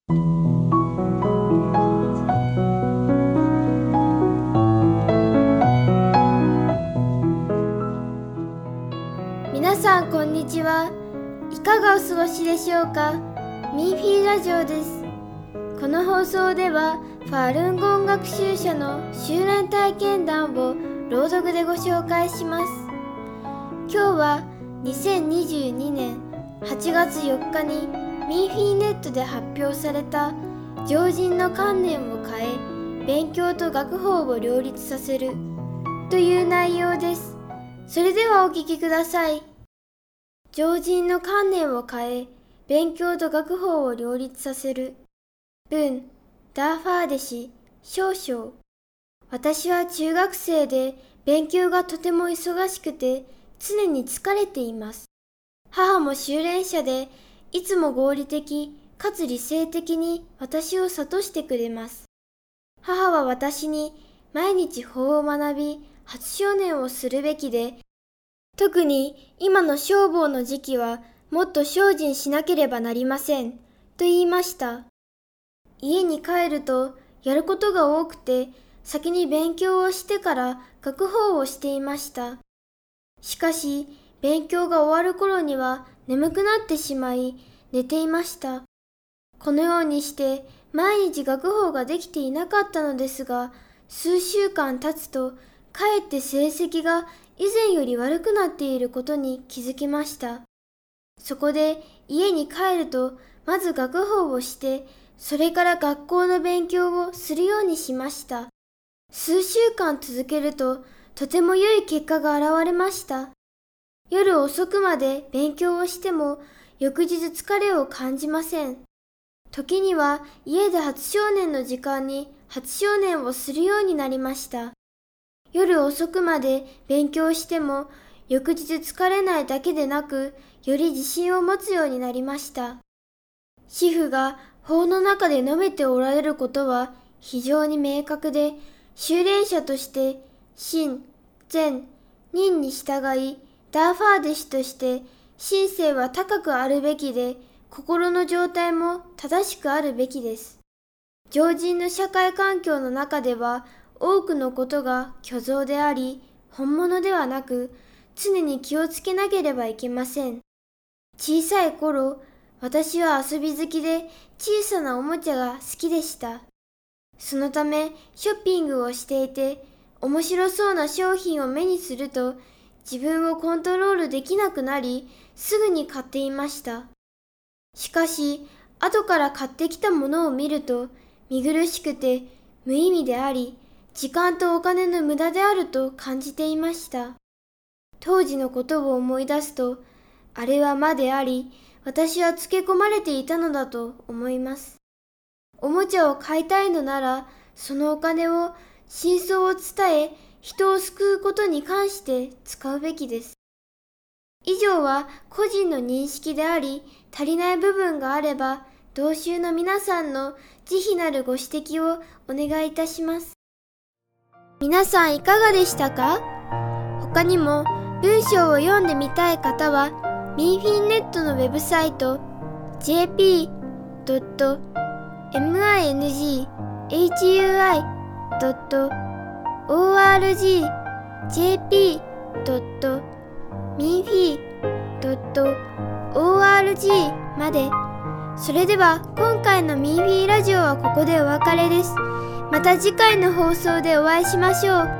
皆さんこんにちは。いかがお過ごしでしょうか。ミンフィーラジオです。この放送ではファルンゴン学習者の修練体験談を朗読でご紹介します。今日は2022年8月4日にミンフィーネットで発表された常人の観念を変え勉強と学法を両立させるという内容です。それではお聞きください。常人の観念を変え勉強と学法を両立させる。文ダーファーデ氏少々。私は中学生で勉強がとても忙しくて常に疲れています。母も修練者でいつも合理的かつ理性的に私を諭してくれます。母は私に毎日法を学び初正念をするべきで、特に今の消防の時期はもっと精進しなければなりませんと言いました。家に帰るとやることが多くて先に勉強をしてから学法をしていました。しかし勉強が終わる頃には眠くなってしまい寝ていました。このようにして毎日学法ができていなかったのですが、数週間経つとかえって成績が以前より悪くなっていることに気づきました。そこで家に帰るとまず学法をして、それから学校の勉強をするようにしました。数週間続けるととても良い結果が現れました。夜遅くまで勉強をしても翌日疲れを感じません。時には家で初正念の時間に初正念をするようになりました。夜遅くまで勉強しても翌日疲れないだけでなく、より自信を持つようになりました。師父が法の中で述べておられることは非常に明確で、修練者として真、善、忍に従い、ダーファーデ氏として心性は高くあるべきで、心の状態も正しくあるべきです。常人の社会環境の中では多くのことが虚像であり、本物ではなく、常に気をつけなければいけません。小さい頃、私は遊び好きで小さなおもちゃが好きでした。そのためショッピングをしていて、面白そうな商品を目にすると自分をコントロールできなくなり、すぐに買っていました。しかし、後から買ってきたものを見ると見苦しくて無意味であり、時間とお金の無駄であると感じていました。当時のことを思い出すと、あれは魔であり、私はつけ込まれていたのだと思います。おもちゃを買いたいのなら、そのお金を真相を伝え、人を救うことに関して使うべきです。以上は個人の認識であり、足りない部分があれば、同州の皆さんの慈悲なるご指摘をお願いいたします。皆さんいかがでしたか？他にも文章を読んでみたい方は、ミンフィンネットのウェブサイト jp.minghui.jp.minfi.org まで。それでは今回のミンフィーラジオはここでお別れです。また次回の放送でお会いしましょう。